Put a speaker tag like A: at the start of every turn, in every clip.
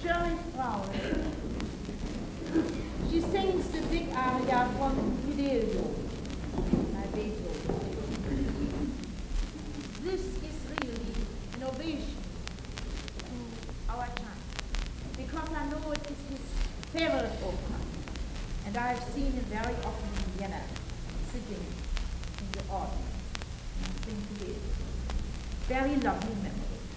A: Shirley Brown. She sings the big aria from Fidelio by Beethoven. This is really an ovation to our time, because I know it is his favorite opera, and I have seen him very often in Vienna, sitting in the audience and sing Fidelio. Very lovely memory.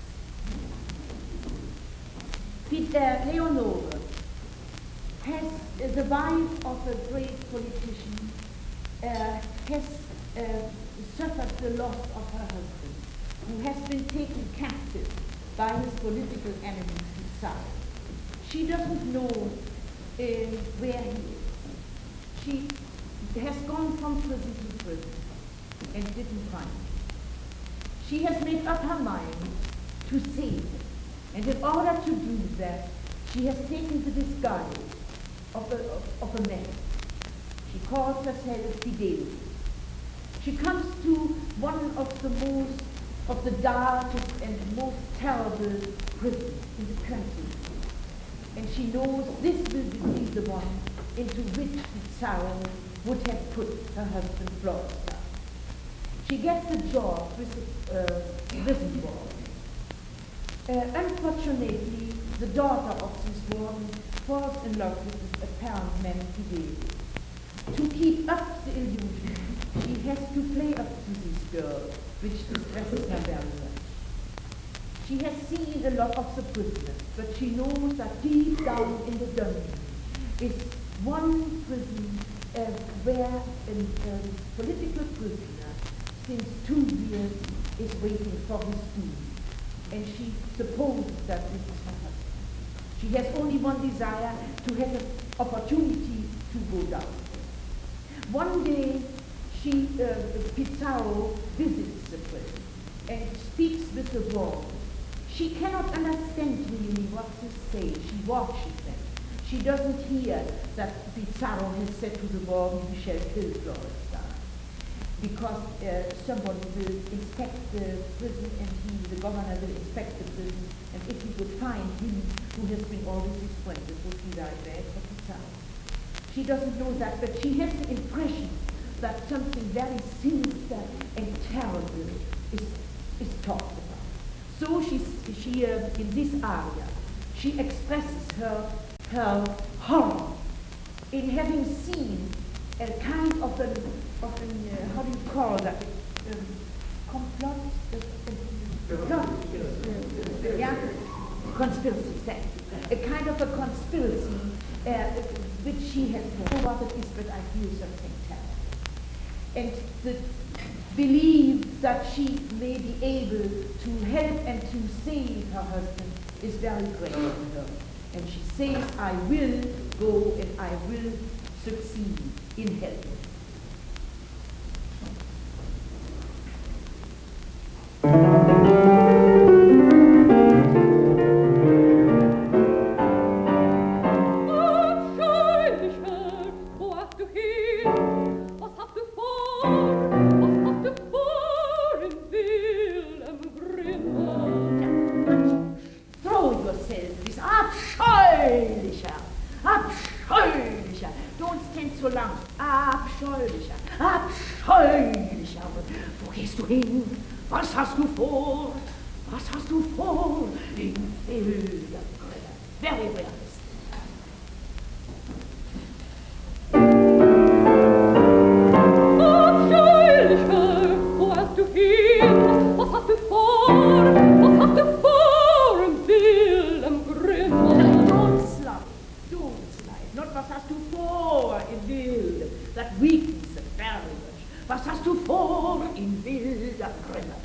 A: Leonore has the wife of a great politician, has suffered the loss of her husband, who has been taken captive by his political enemy, the Tsar. She doesn't know where he is. She has gone from prison to prison and didn't find him. She has made up her mind to save him. And in order to do that, she has taken the disguise of a man. She calls herself Fidelio. She comes to one of the darkest and most terrible prisons in the country. And she knows this will be the one into which the Tsar would have put her husband Florida. She gets a job with the prison ward. Unfortunately, the daughter of this warden falls in love with this apparent man Fidelio. To keep up the illusion, she has to play up to this girl, which distresses her very much. She has seen a lot of the prisoners, but she knows that deep down in the dungeon is one prison where a political prisoner since 2 years is waiting for his doom. And she supposes that this is her husband. She has only one desire, to have an opportunity to go down. One day, Pizarro visits the prison and speaks with the warden. She cannot understand really what to say. She watches them. She doesn't hear that Pizarro has said to the warden, "We shall kill Florestan," because somebody will inspect the prison, and the governor will inspect the prison, and if he would find him who has been always his friend, it would be very bad for Pizarro. She doesn't know that, but she has the impression that something very sinister and terrible is talked about. So she in this aria, she expresses her horror in having seen a kind of an how do you call that? Complot? Conspiracy, thank you. A kind of a conspiracy which she has known what it is, but I feel something terrible. And the belief that she may be able to help and to save her husband is very great in her. And she says, "I will go and I will succeed in helping."
B: Was hast du vor? Was hast du vor? In wilder Grille. Very well. Abscheulicher, wo hast du hin? Was hast du vor? Was hast du vor? In wildem Grimme.
A: Don't slide. Not was hast du vor in wild. That weakens it very much. Was hast du vor in wilder Grimme?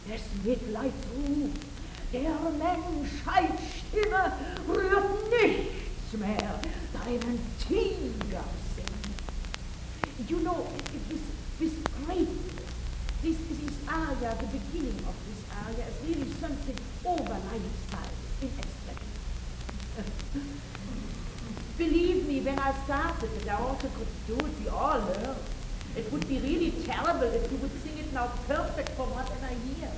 A: Es Mitleids Ruf der Menschheitsstimme rührt nichts mehr deinen Tigersinn. You know, this greatness, this aria, the beginning of this aria is really something over lifestyle in expression. Believe me, when I started it, I also could do it, we all learn. It would be really terrible if you would sing it now perfect from what I hear.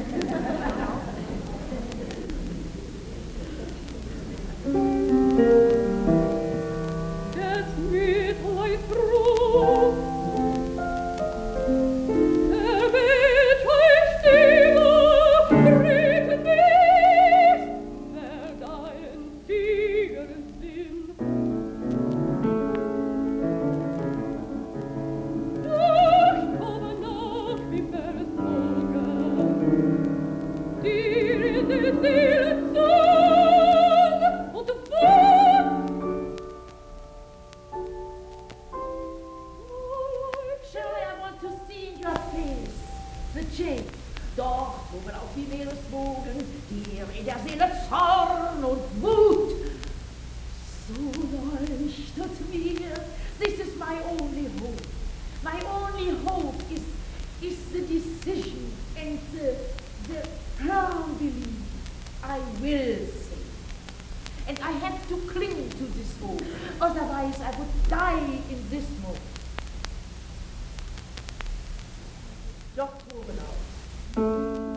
B: Das Mitleidsruf, der Menschheitsstimme rührt nichts mehr deinen Tigersinn. Durchkommen noch wie Versorger, dir in der Seele Zorn und Wut.
A: Surely I want to see in your face the change. Dort, wo wir auf die Meereswogen, dir in der Seele Zorn und Wut. So leuchtet mir, this is my only hope. My only hope is the decision and the firm belief I will sing. And I have to cling to this hope, otherwise I would die in this moment. Doch proben auf.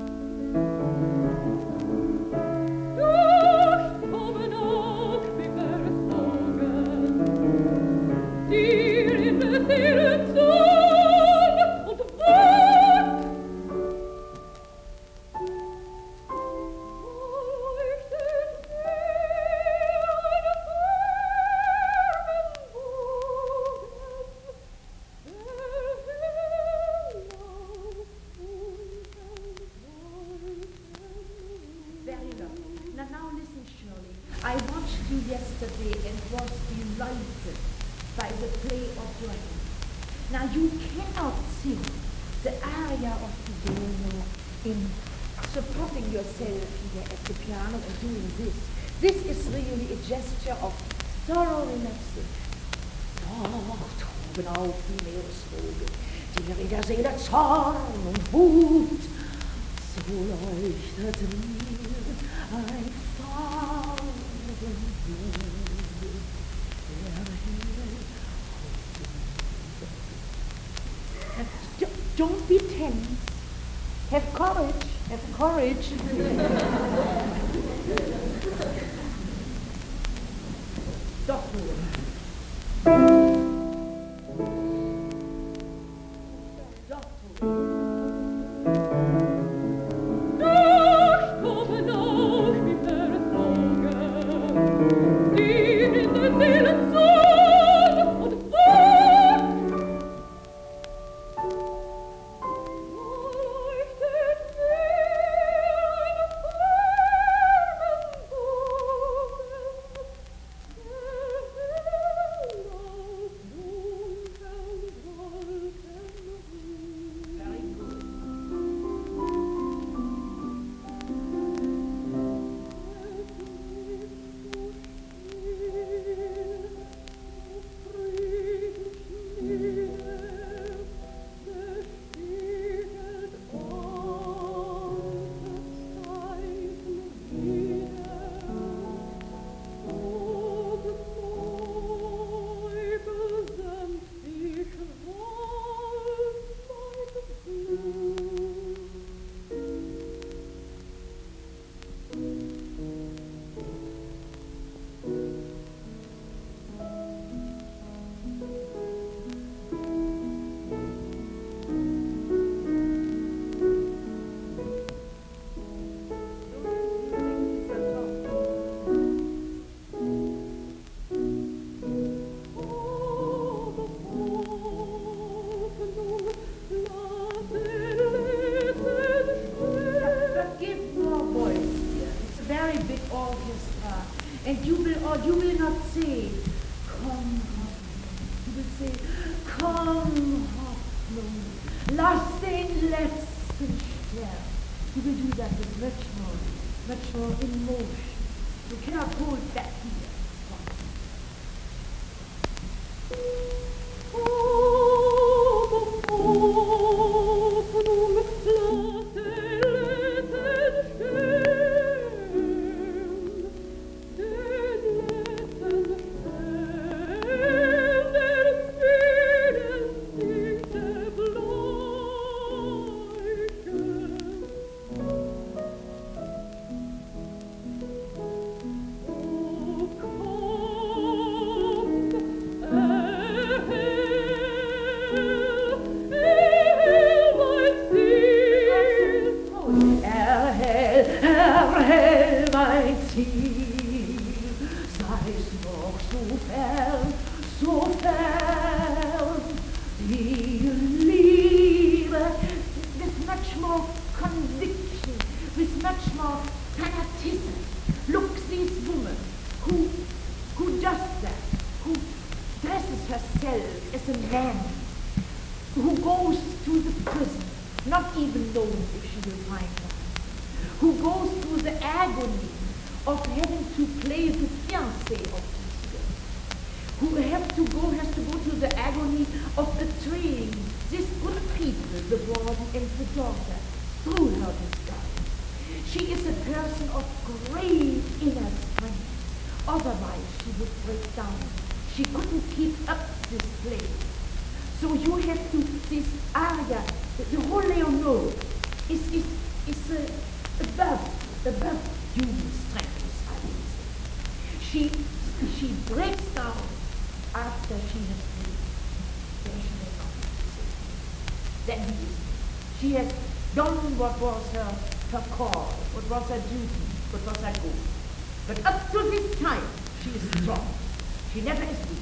B: Durchkommen auch wie Versorger, dir in der Seele Zorn und Wut. Leuchtet mir eine
A: Very well. Now listen, Shirley. I watched you yesterday and was delighted by the play of your hand. Now you cannot sing the aria of the Duomo in supporting yourself here at the piano and doing this. This is really a gesture of thorough relaxation. Dort oben auf die Meereswogen, dir in der Seele Zorn und Wut. So leuchtet mir ein Farbenblut, der Don't be tense. Have courage. Have courage. Doch nur.
B: Durchkommen auch wie Versorger, dir in der Seele Zorn und Wut. Leuchtet mir eine
A: Very good. And you will not say, komm, Hoffnung. You will say, komm, Hoffnung, lass den letzten Stern You will do that with much more emotion. You cannot hold back here. What was her call, what was her duty, what was her goal. But up to this time, she is strong. She never is weak.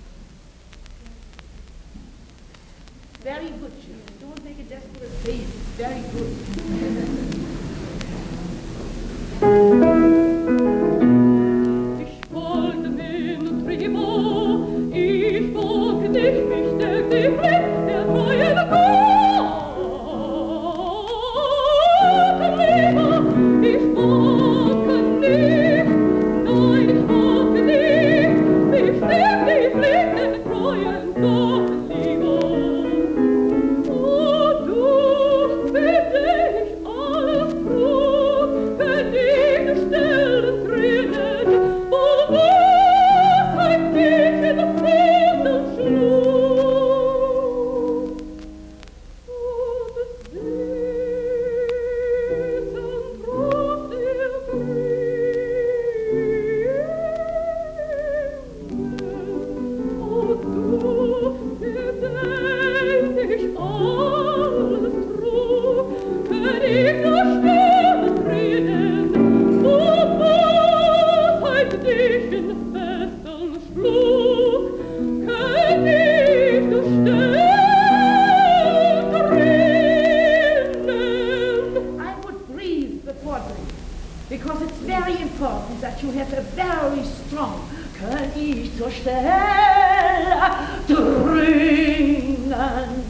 A: Very good, children. Don't make a desperate face. Very good.
B: Ich wollte min Tribut, ich wollte dich, mich der Blick der treuen Gott. Ich wollte nicht, nein, ich wollte nicht, mich der Blick der treuen Gott, lieber. Oh, du, für dich alles Brot, für dich stellen Tränen, wo Wahrheit dich in Frieden schlug. Und des süßen Trost ihr Tränen. Oh, du, für dich alles trug, für dich nur stille Tränen, wo Wahrheit dich in Fesseln schlug, König, du stille Tränen.
A: I would breathe before drink, because it's very important that you have a very strong König zur Stelle Tränen.